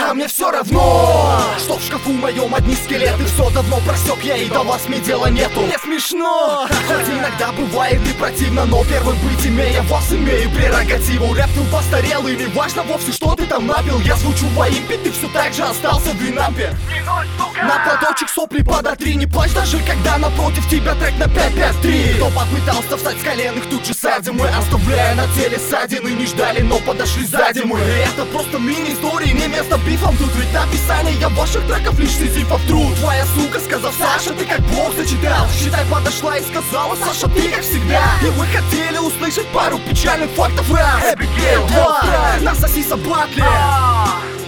а мне все равно, что в шкафу моем одни скелеты. Все давно просек я, и до вас мне дела нету. Мне смешно, хоть иногда бывает и противно, но первым быть имея вас имею прерогативу. Рэп тут постарел, и не важно вовсе, что ты там напил. Я звучу во импе, ты все так же остался в винампе. На платочек сопли подотри, не плачь, даже когда напротив тебя трек на 5-5-3. Кто попытался встать с коленных, тут же садим мы, оставляя на теле ссадины. Не ждали, но подошли сзади мы. И это просто мини-истории, не место бифом. Тут ведь написание ваших треков лишь сизифов труд. Твоя сука, сказав Саша, ты как бог зачитал. Считай, подошла и сказала: Саша, ты как всегда. И вы хотели услышать пару печальных фактов. Эбигейл, насоси собаки.